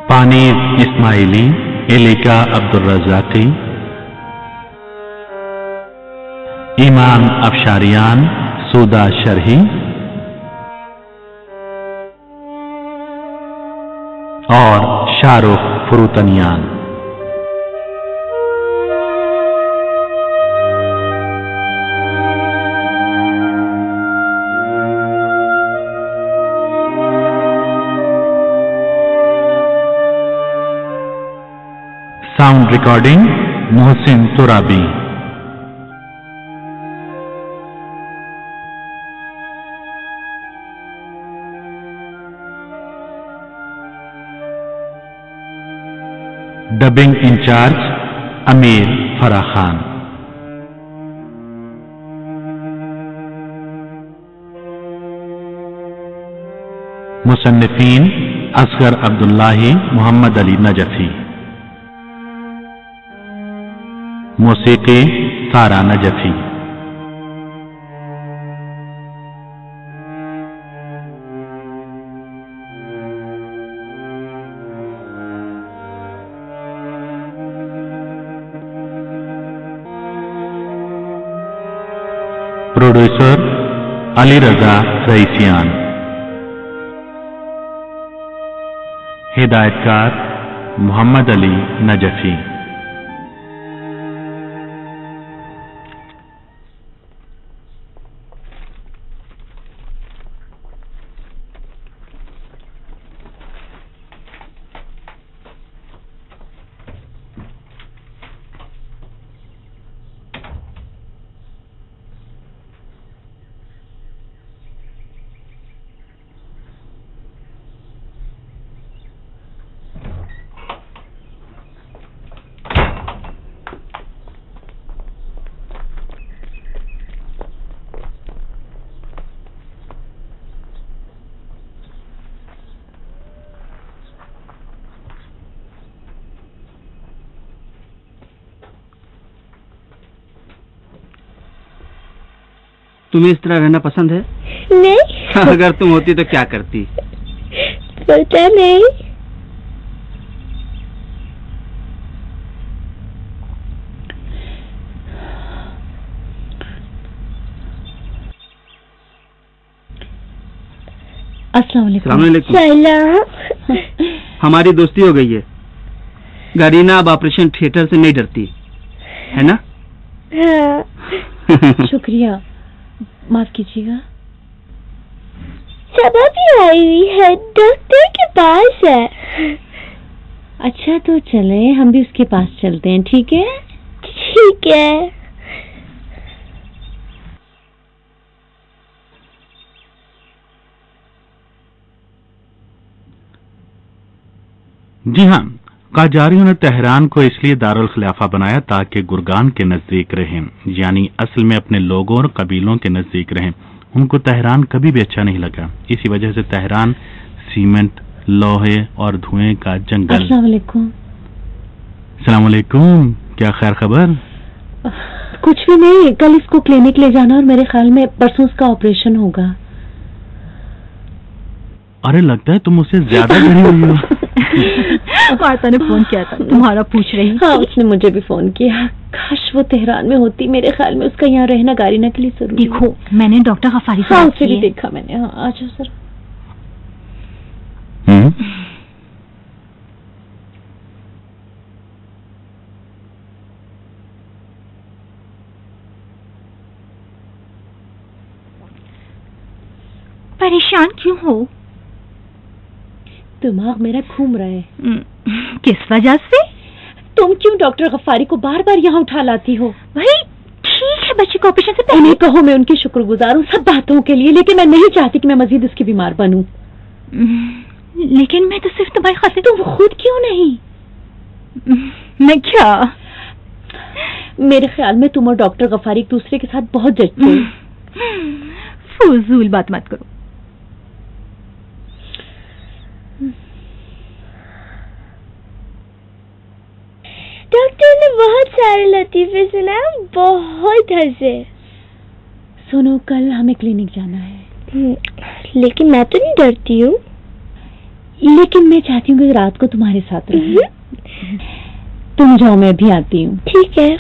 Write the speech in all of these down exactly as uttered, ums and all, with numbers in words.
पानीर Ismaili, Elika Abdul Razzaqi, Iman Afshariyan, Sooda Sharhi और Shahrukh Furutaniyan. Sound recording Mohsin Turabi. Dubbing incharge Amir Farah Khan. मुसन्निफीन Asghar Abdullahi, Mohammad Ali Najafi. मौसीकी Sara Najafi. Producer Ali Raza Raisian. हिदायतकार Mohammad Ali Najafi. तुम्हें इस तरह रहना पसंद है? नहीं। अगर तुम होती तो क्या करती? पता नहीं। अस्सलाम वालेकुम। सलाम। हमारी दोस्ती हो गई है। गरीना अब ऑपरेशन थिएटर से नहीं डरती है ना? हाँ। शुक्रिया, माफ कीजिएगा। सबा भी आई हुई है, डॉक्टर के पास है। अच्छा तो चले, हम भी उसके पास चलते हैं, ठीक है? ठीक है। जी हाँ, काजारियों ने तेहरान को इसलिए दारुल खिलाफा बनाया ताकि गुरगान के नजदीक रहें, यानी असल में अपने लोगों और कबीलों के नजदीक रहें। उनको तेहरान कभी भी अच्छा नहीं लगा। इसी वजह से तेहरान सीमेंट, लोहे और धुएं का जंगल। अस्सलाम वालेकुम। अस्सलाम वालेकुम। क्या खैर खबर? कुछ भी नहीं, कल इसको क्लिनिक ले जाना और मेरे ख्याल में परसों उसका ऑपरेशन होगा। अरे लगता है तुम मुझसे ज्यादा डरी हुई हो। मार्ता ने फोन किया था, तुम्हारा पूछ रही। हाँ, उसने मुझे भी फोन किया। काश वो तेहरान में होती। मेरे ख्याल में उसका यहाँ रहना गारीना के लिए जरूरी। देखो, मैंने डॉक्टर गफारी से हाँ, बात उससे की भी है। देखा मैंने। हाँ, अच्छा सर। हम्म? परेशान क्यों हो? दिमाग मेरा घूम रहा है। किस वजह से? तुम क्यों डॉक्टर गफारी को बार बार यहाँ उठा लाती हो? भाई ठीक है, बच्चे को ऑपरेशन से पहले। उन्हें कहो मैं उनकी शुक्रगुजार हूँ सब बातों के लिए, लेकिन मैं नहीं चाहती कि मैं मजीद उसकी बीमार बनूं। लेकिन मैं तो सिर्फ तुम्हारी खातिर। तुम खुद क्यों नहीं? मैं क्या? मेरे ख्याल में तुम और डॉक्टर गफारी एक दूसरे के साथ बहुत जचते हो। फजूल बात मत करो। डॉक्टर ने बहुत सारे लतीफे सुनाए, बहुत हंसे। सुनो, कल हमें क्लिनिक जाना है। लेकिन मैं तो नहीं डरती हूँ। लेकिन मैं चाहती हूँ कि रात को तुम्हारे साथ रहूं। तुम जाओ, मैं भी आती हूँ। ठीक है।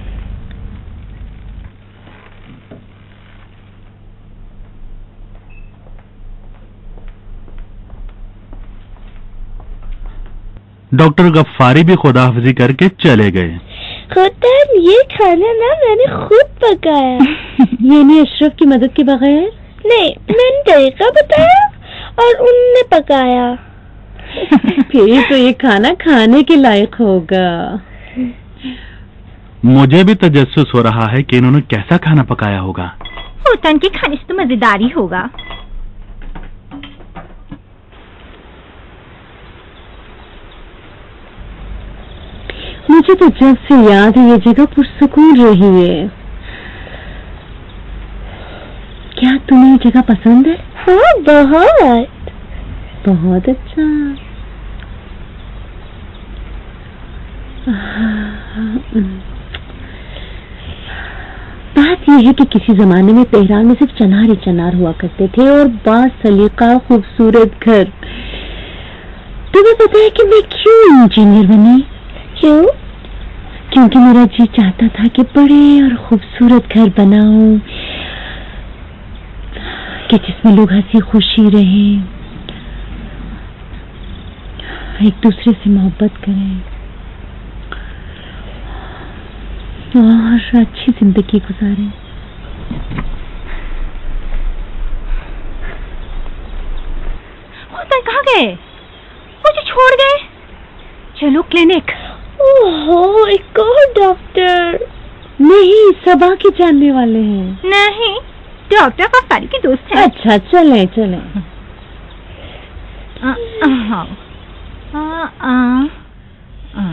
डॉक्टर गफ्फारी भी खुदाहफिजी करके चले गए। खुदान, ये खाना ना मैंने खुद पकाया। ये नहीं अशरफ की मदद के बगैर? नहीं, मैंने तरीका बताया और उनने पकाया। फिर तो ये खाना खाने के लायक होगा। मुझे भी तजस्सुस हो रहा है कि इन्होंने कैसा खाना पकाया होगा। होतन के खाने से तो मजेदार ही होगा। मुझे तो जब से याद है ये जगह पुरसुकून रही है। क्या तुम्हें ये जगह पसंद है? हाँ, बहुत बहुत अच्छा। बात यह है कि किसी जमाने में तेहरान में सिर्फ चनार ही चनार हुआ करते थे और बासलीका खूबसूरत घर। तुम्हें पता है कि मैं क्यों इंजीनियर बनी? क्यों? क्योंकि मेरा जी चाहता था कि बड़े और खूबसूरत घर बनाऊं कि जिसमें लोग हंसी खुशी रहें, एक दूसरे से मोहब्बत करें और अच्छी जिंदगी गुजारें। होतन कहाँ गए? मुझे छोड़ गए। चलो क्लिनिक। ओहो, एक और डॉक्टर? नहीं, सबा के जानने वाले हैं। नहीं, डॉक्टर गफ्फारी के दोस्त हैं। अच्छा, चलें चलें। आ, आ, आ, आ, आ।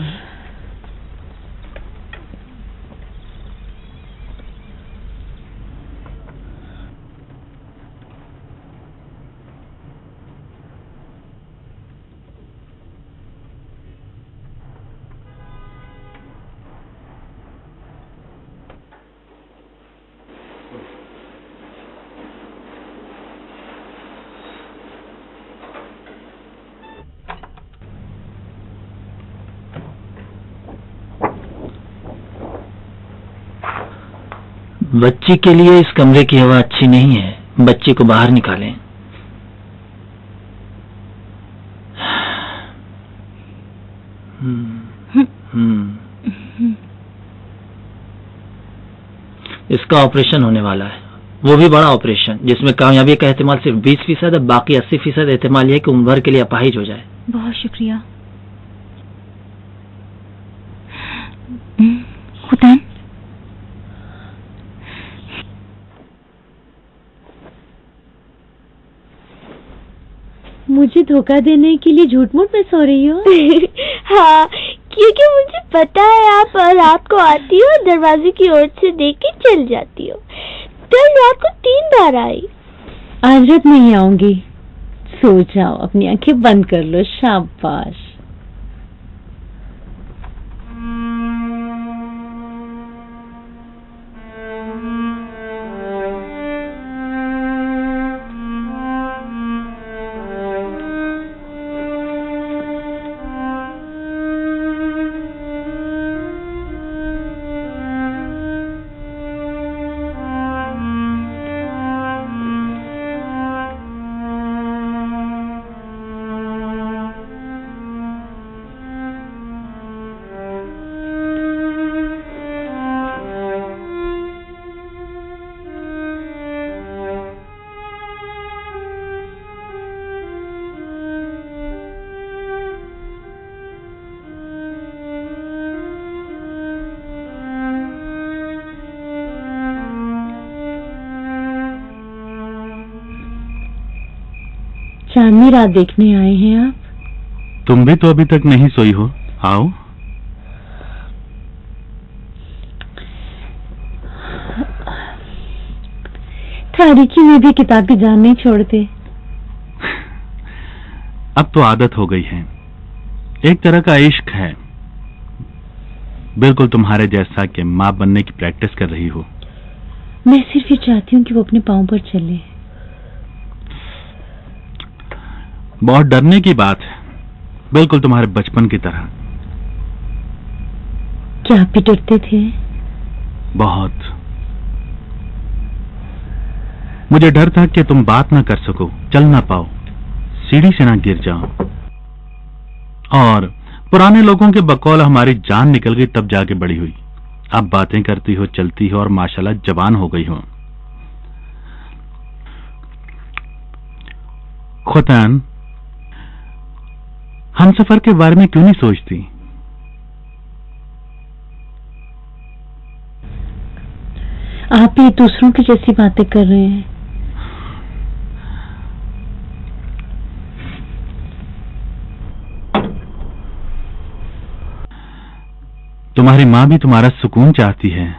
बच्ची के लिए इस कमरे की हवा अच्छी नहीं है, बच्ची को बाहर निकालें। इसका ऑपरेशन होने वाला है, वो भी बड़ा ऑपरेशन जिसमें कामयाबी का एहतिमाल सिर्फ बीस फीसद है, बाकी अस्सी फीसद एहतिमाल है कि उम्र भर के लिए अपाहिज हो जाए। बहुत शुक्रिया। खुदान, मुझे धोखा देने के लिए झूठ मूठ में सो रही हो? हाँ, क्योंकि मुझे पता है आप रात को आती हो, दरवाजे की ओर से देख के चल जाती हो। कल रात को तीन बार आई। आज रात नहीं आऊंगी, सो जाओ, अपनी आंखें बंद कर लो। शाबाश। चांदनी रात देखने आए हैं आप? तुम भी तो अभी तक नहीं सोई हो, आओ। तारीकी में भी किताब की जान नहीं छोड़ते। अब तो आदत हो गई है, एक तरह का इश्क है, बिल्कुल तुम्हारे जैसा कि माँ बनने की प्रैक्टिस कर रही हो। मैं सिर्फ ये चाहती हूँ कि वो अपने पाँव पर चले। बहुत डरने की बात है, बिल्कुल तुम्हारे बचपन की तरह। क्या आप भी डरते थे? बहुत। मुझे डर था कि तुम बात ना कर सको, चल ना पाओ, सीढ़ी से ना गिर जाओ। और पुराने लोगों के बकौल हमारी जान निकल गई, तब जाके बड़ी हुई। अब बातें करती हो, चलती हो और माशाल्लाह जवान हो गई हो। खुतन, हम सफर के बारे में क्यों नहीं सोचती? आप भी दूसरों की जैसी बातें कर रहे हैं। तुम्हारी माँ भी तुम्हारा सुकून चाहती है।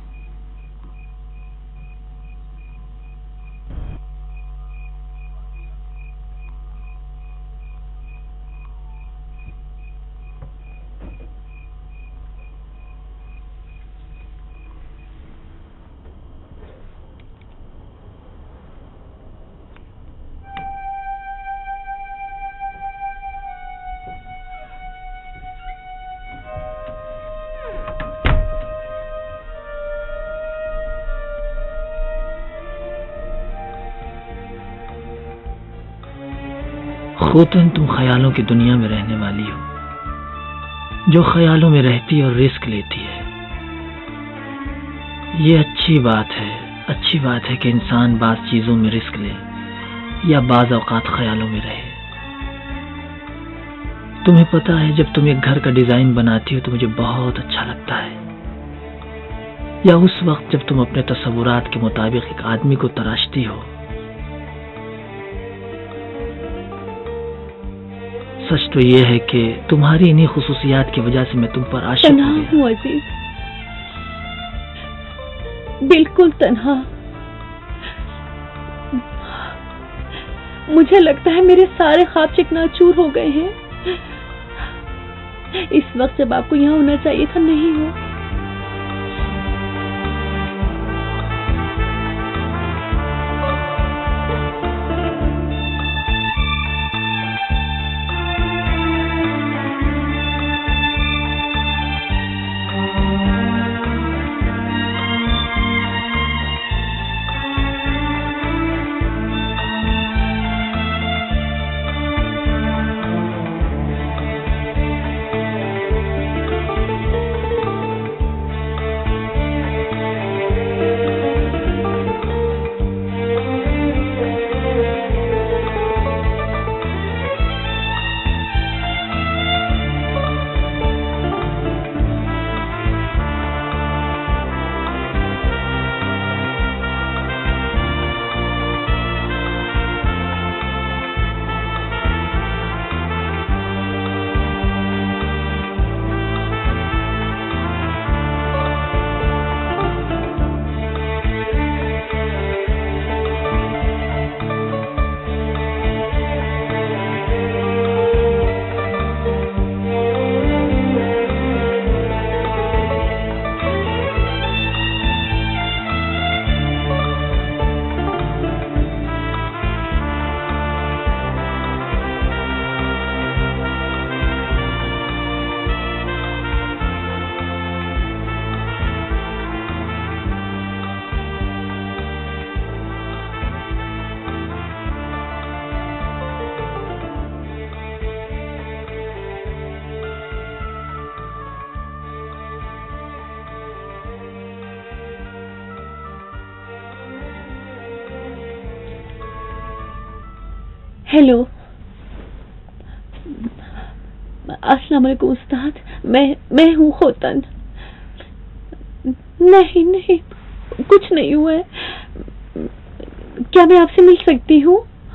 खुतन, तुम ख्यालों की दुनिया में रहने वाली हो, जो ख्यालों में रहती है और रिस्क लेती है। ये अच्छी बात है, अच्छी बात है कि इंसान बाज़ चीजों में रिस्क ले या बाज़ औकात ख्यालों में रहे। तुम्हें पता है, जब तुम एक घर का डिजाइन बनाती हो तो मुझे बहुत अच्छा लगता है, या उस वक्त जब तुम अपने तस्वुरात के मुताबिक एक आदमी को तराशती हो। सच तो यह है कि तुम्हारी इन्हीं खुसूसियात की वजह से मैं तुम पर आशिक हो गया। हूँ अजीज, बिल्कुल तन्हा। मुझे लगता है मेरे सारे ख्वाब चिकनाचूर हो गए हैं। इस वक्त जब आपको यहाँ होना चाहिए था, नहीं हो। हेलो, अस्सलाम वालेकुम उस्ताद। मैं मैं हूँ खुतन। नहीं नहीं, कुछ नहीं हुआ है। क्या मैं आपसे मिल सकती हूँ?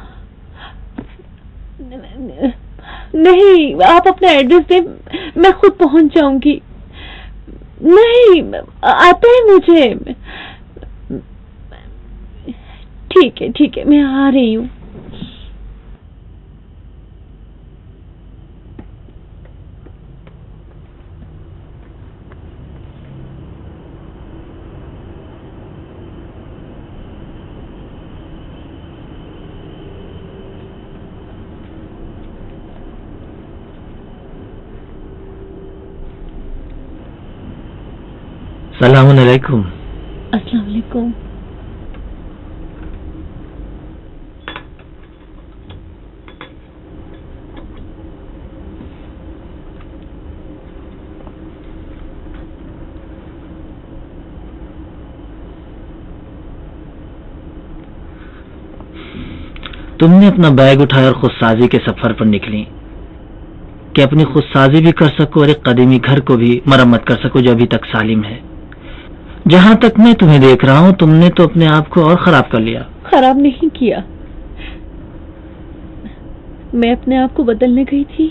नहीं, आप अपना एड्रेस दें, मैं खुद पहुंच जाऊंगी। नहीं, आता है मुझे। ठीक है ठीक है, मैं आ रही हूँ। सलाम अलैकुम। अस्सलाम वालेकुम। तुमने अपना बैग उठाया और खुदसाजी के सफर पर निकली कि अपनी खुदसाजी भी कर सको और एक कदीमी घर को भी मरम्मत कर सको जो अभी तक सालिम है। जहां तक मैं तुम्हें देख रहा हूं, तुमने तो अपने आप को और खराब कर लिया। खराब नहीं किया, मैं अपने आप को बदलने गई थी,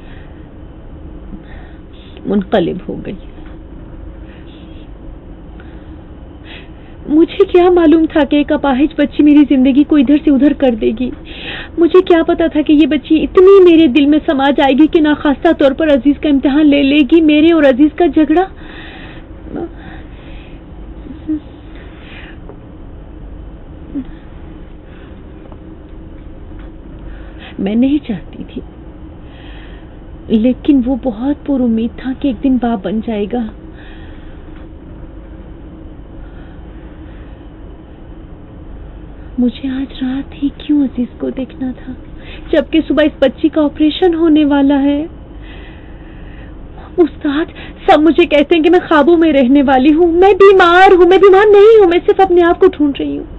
मुनक़लिब हो गई। मुझे क्या मालूम था कि एक अपाहिज बच्ची मेरी जिंदगी को इधर से उधर कर देगी। मुझे क्या पता था कि ये बच्ची इतनी मेरे दिल में समा जाएगी कि नाखास्ता तौर पर अजीज का इम्तिहान ले लेगी। मेरे और अजीज का झगड़ा मैं नहीं चाहती थी, लेकिन वो बहुत पुरुमीद था कि एक दिन बाप बन जाएगा। मुझे आज रात ही क्यों अजीज को देखना था, जबकि सुबह इस बच्ची का ऑपरेशन होने वाला है। उस्ताद, सब मुझे कहते हैं कि मैं ख्वाबों में रहने वाली हूँ। मैं बीमार हूँ। मैं बीमार नहीं हूँ, मैं सिर्फ अपने आप को ढूंढ रही हूँ।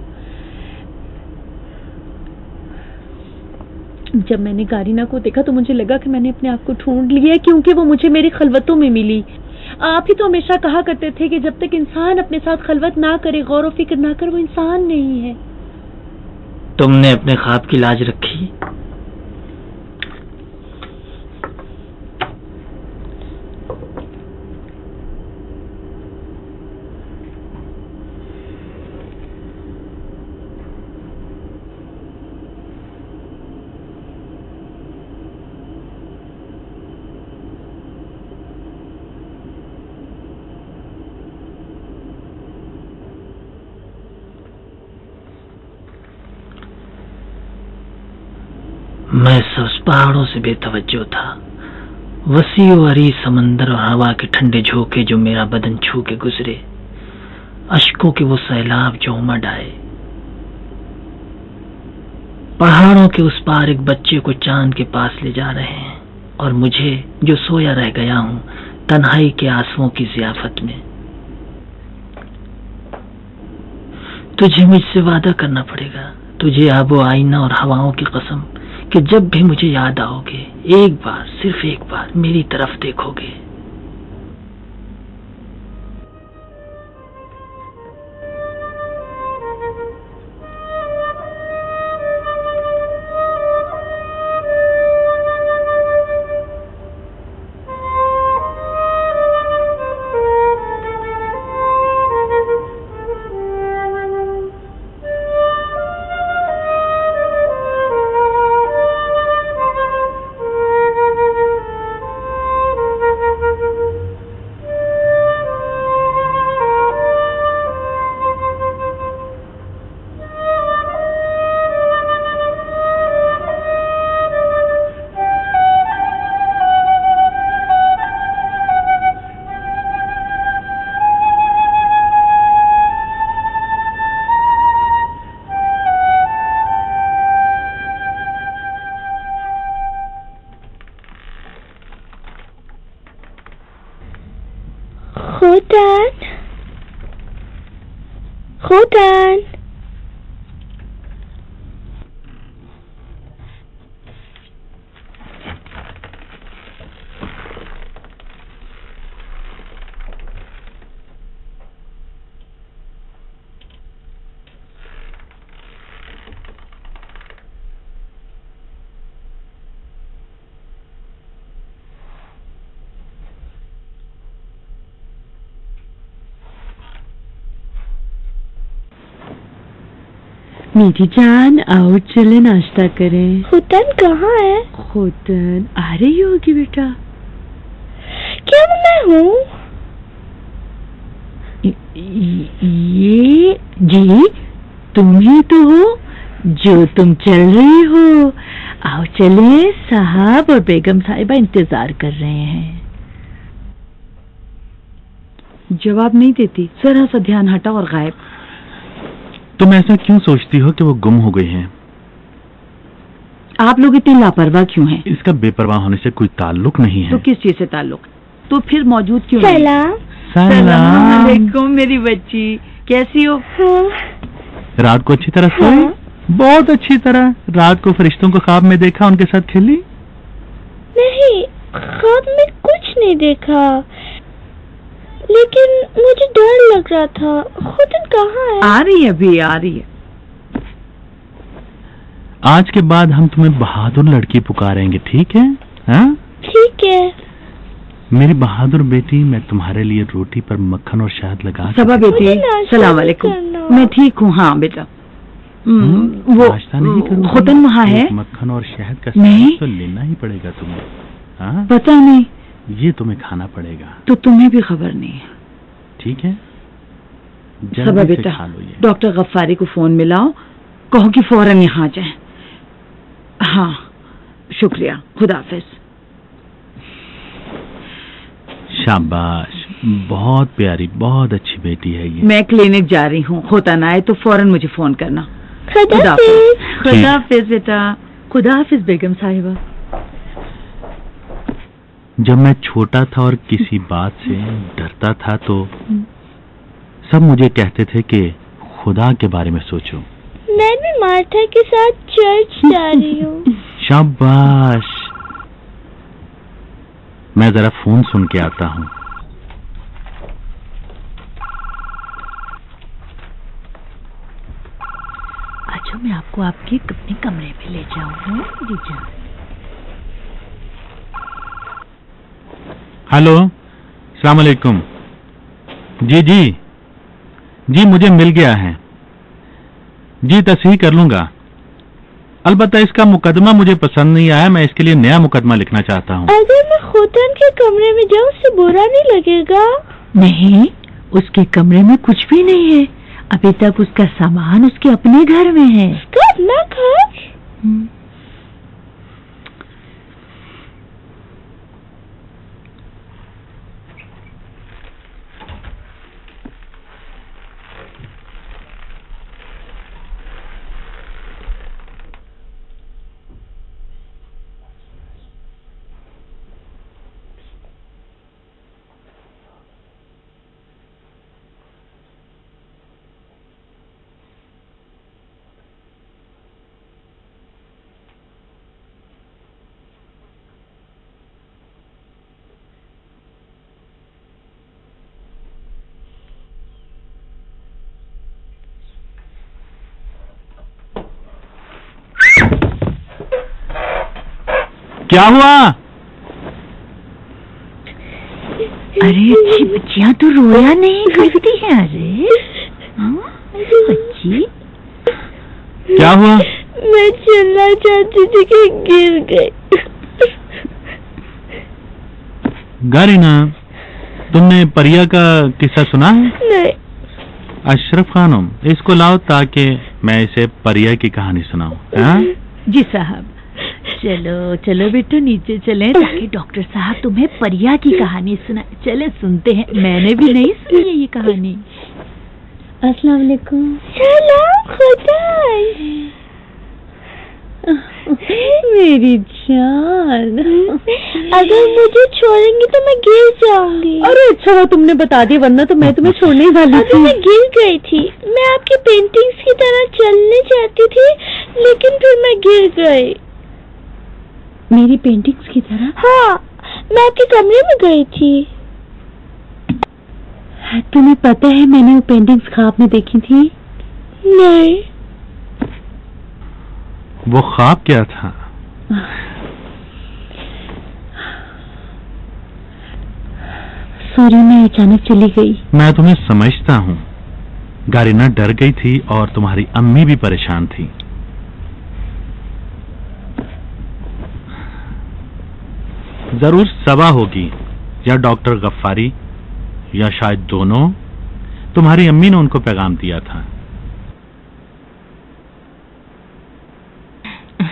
जब मैंने गारीना को देखा तो मुझे लगा कि मैंने अपने आप को ढूंढ लिया, क्योंकि वो मुझे मेरी खलवतों में मिली। आप ही तो हमेशा कहा करते थे कि जब तक इंसान अपने साथ खलवत ना करे, गौर व फिक्र ना करे, वो इंसान नहीं है। तुमने अपने ख्वाब की लाज रखी। मैं सब पहाड़ों से बेतवज्जो था। वसी वरी समंदर और हवा के ठंडे झोंके जो मेरा बदन छू के गुजरे, अश्कों के वो सैलाब जो उमड़ आए। पहाड़ों के उस पार एक बच्चे को चांद के पास ले जा रहे हैं, और मुझे जो सोया रह गया हूं तन्हाई के आंसुओं की ज़ियाफत में। तुझे मुझसे वादा करना पड़ेगा, तुझे आबो आईना और हवाओं की कसम, कि जब भी मुझे याद आओगे, एक बार, सिर्फ एक बार मेरी तरफ देखोगे। खोटन, खोटन, मेरी जान, आओ चले नाश्ता करें। खोटन कहाँ है? खोटन आ रही होगी बेटा। क्या वो मैं हूँ? ये जी तुम ही तो हो जो तुम चल रही हो। आओ चले, साहब और बेगम साहिबा इंतजार कर रहे हैं। जवाब नहीं देती, जरा सा ध्यान हटा और गायब। तुम ऐसा क्यों सोचती हो कि वो गुम हो गई हैं? आप लोग इतने लापरवाह क्यों हैं? इसका बेपरवाह होने से कोई ताल्लुक नहीं है। तो किस चीज से ताल्लुक? तो फिर मौजूद क्यों नहीं? सलाम। सलाम अलैकुम मेरी बच्ची, कैसी हो? हाँ। रात को अच्छी तरह सोई? हाँ। बहुत अच्छी तरह। रात को फरिश्तों को ख्वाब में देखा, उनके साथ खेली? नहीं, ख्वाब में कुछ नहीं देखा, लेकिन मुझे डर लग रहा था। खुदन कहाँ है? आ रही है, अभी आ रही है। आज के बाद हम तुम्हें बहादुर लड़की पुकारेंगे, ठीक है? हाँ? ठीक है। मेरी बहादुर बेटी, मैं तुम्हारे लिए रोटी पर मक्खन और शहद लगा। सबा बेटी, सलाम वालेकुम। मैं ठीक हूँ। हाँ बेटा, वो नाश्ता नहीं करूँगी? खुदन वहाँ है। मक्खन और शहद का नहीं। तो लेना ही पड़ेगा तुम्हें। हाँ? पता नहीं, ये तुम्हें खाना पड़ेगा। तो तुम्हें भी खबर नहीं है। ठीक है, सबा जल्दी से बेटा, खा लो ये। डॉक्टर गफ्फारी को फोन मिलाओ, कहो कि फौरन यहाँ जाए। हाँ शुक्रिया, खुदा हाफिज। शाबाश, बहुत प्यारी, बहुत अच्छी बेटी है ये। मैं क्लिनिक जा रही हूँ, होता ना आए तो फौरन मुझे फोन करना। खुदा हाफिज। खुदा हाफिज बेटा। खुदा हाफिज बेगम साहिबा। जब मैं छोटा था और किसी बात से डरता था तो सब मुझे कहते थे कि खुदा के बारे में सोचो। मैं भी मार्था के साथ चर्च जा रही हूँ। शाबाश, मैं जरा फोन सुन के आता हूँ। अच्छा, मैं आपको आपके अपने कमरे में ले जाऊँ। जी जान। हेलो, सलाम अलैकुम। जी जी जी, मुझे मिल गया है जी, तस्हीह कर लूंगा। अलबत्ता इसका मुकदमा मुझे पसंद नहीं आया, मैं इसके लिए नया मुकदमा लिखना चाहता हूँ। अगर मैं खुदन के कमरे में जाऊँ उससे बुरा नहीं लगेगा? नहीं, उसके कमरे में कुछ भी नहीं है। अभी तक उसका सामान उसके अपने घर में है। उसका अपना घर? क्या हुआ? अरे अच्छी बच्चियां तो रोया नहीं करती हैं। अरे हाँ, अरे बच्ची, क्या हुआ? मैं चिल्ला चाहती थी कि गिर गई। गारीना, तुमने परिया का किस्सा सुना है? नहीं। अशरफ खानम, इसको लाओ ताकि मैं इसे परिया की कहानी सुनाऊं। हाँ? जी साहब। चलो चलो बेटो, नीचे चलें ताकि डॉक्टर साहब तुम्हें परिया की कहानी सुनाए। चले सुनते हैं, मैंने भी नहीं सुनी है ये कहानी। अस्सलाम वालेकुम। सलाम, खुदा। मेरी जान, अगर मुझे छोड़ेंगी तो मैं गिर जाऊंगी। अरे अच्छा हुआ तुमने बता दिया, वरना तो मैं तुम्हें छोड़ने ही वाली अभी थी। मैं गिर गई थी। मैं आपकी पेंटिंग्स की तरह चलने चाहती थी, लेकिन फिर मैं गिर गई। मेरी पेंटिंग्स की तरह? हाँ, मैं आपके कमरे में गई थी। तुम्हें पता है मैंने वो पेंटिंग्स ख्वाब में देखी थी? नहीं। वो ख्वाब क्या था? सॉरी, मैं अचानक चली गई। मैं तुम्हें समझता हूँ। गारीना डर गई थी और तुम्हारी अम्मी भी परेशान थी। जरूर सबा होगी या डॉक्टर गफ्फारी या शायद दोनों। तुम्हारी अम्मी ने उनको पैगाम दिया था।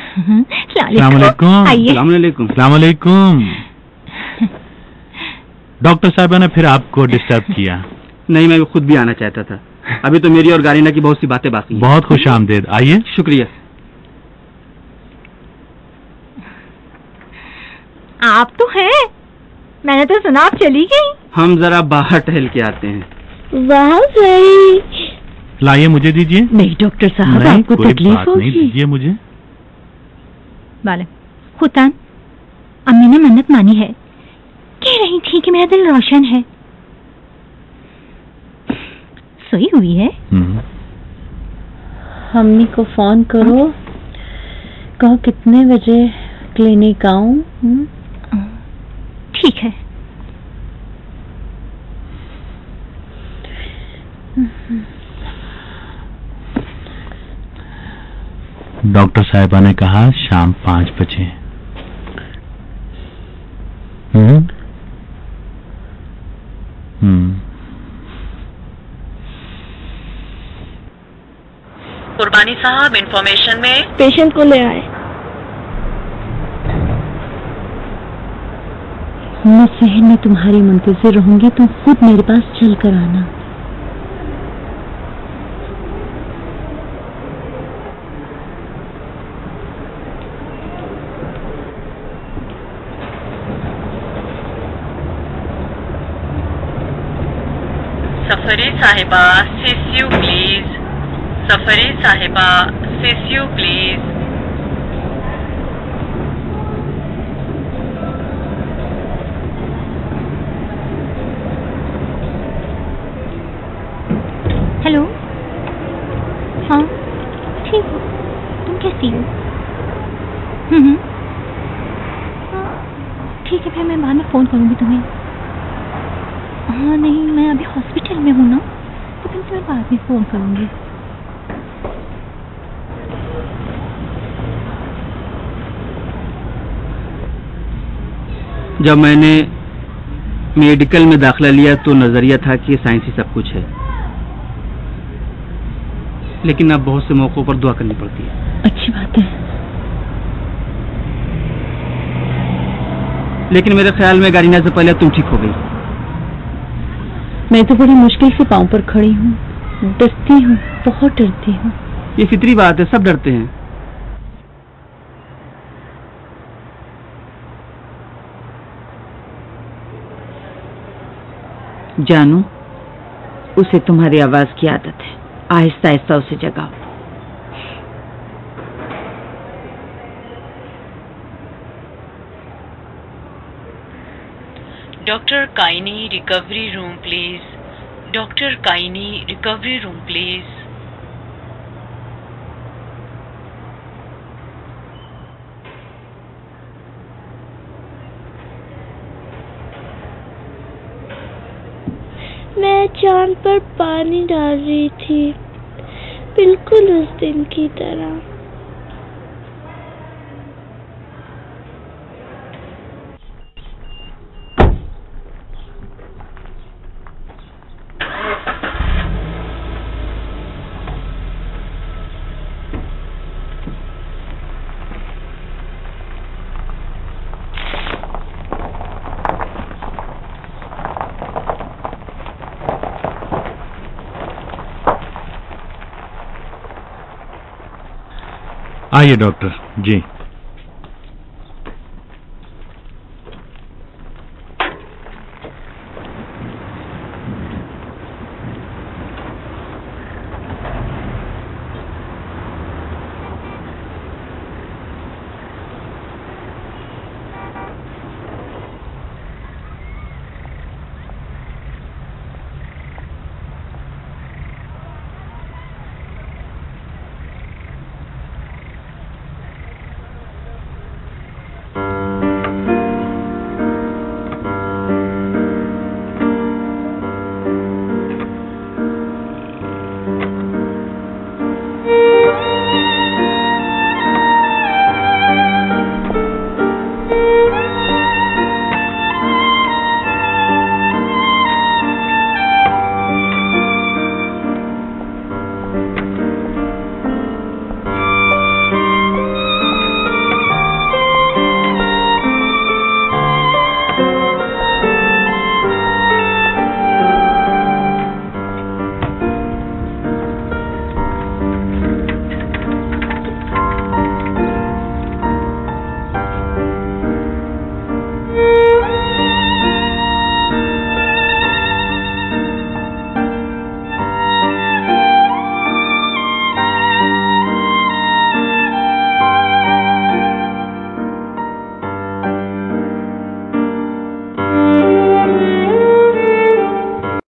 सलाम अलैकुम। सलाम अलैकुम। सलाम अलैकुम। डॉक्टर साहबा ने फिर आपको डिस्टर्ब किया? नहीं, मैं खुद भी आना चाहता था। अभी तो मेरी और गारीना की बहुत सी बातें बाकी हैं। बहुत खुश आमदेद, आइए। शुक्रिया। आप तो हैं, मैंने तो सुना आप चली गई। हम जरा बाहर टहल के आते हैं। वाह भाई, लाइए, मुझे दीजिए। नहीं डॉक्टर साहब, नहीं, आपको कोई तकलीफ बात नहीं, होगी। दीजिए मुझे। बाले हुतान, अम्मी ने मन्नत मानी है, कह रही थी कि मेरा दिल रोशन है। सोई हुई है। हम्म। अम्मी को फोन करो, कहो कितने बजे क्लिनिक आऊं। ठीक है। डॉक्टर साहिबा ने कहा शाम पांच बजे। हम्म हम्म कुर्बानी साहब, इंफॉर्मेशन में पेशेंट को ले आए। मैं शहर में तुम्हारी मुंतजिर रहूंगी, तुम खुद मेरे पास चल कर आना। सफरी साहिबा, सिस यू प्लीज। सफरी साहिबा, सिस यू प्लीज। हेलो, हाँ ठीक हो, तुम कैसी हो? हम्म हाँ, ठीक है, फिर मैं बाद में फोन करूंगी तुम्हें। हाँ नहीं, मैं अभी हॉस्पिटल में हूँ ना, तो फिर मैं बाद में फोन करूंगी। जब मैंने मेडिकल में दाखिला लिया तो नजरिया था कि साइंस ही सब कुछ है, लेकिन अब बहुत से मौकों पर दुआ करनी पड़ती है। अच्छी बात है। लेकिन मेरे ख्याल में गारीना से पहले तुम ठीक हो गई। मैं तो बड़ी मुश्किल से पांव पर खड़ी हूँ, डरती हूँ, बहुत डरती हूँ। ये फितरी बात है, सब डरते हैं। जानू, उसे तुम्हारी आवाज की आदत है, आहिस्ता आहिस्ता उसे जगाओ। Doctor Kainy, recovery room please. Doctor Kainy, recovery room please. मैं चांद पर पानी डाल रही थी, बिल्कुल उस दिन की तरह। आइए डॉक्टर जी।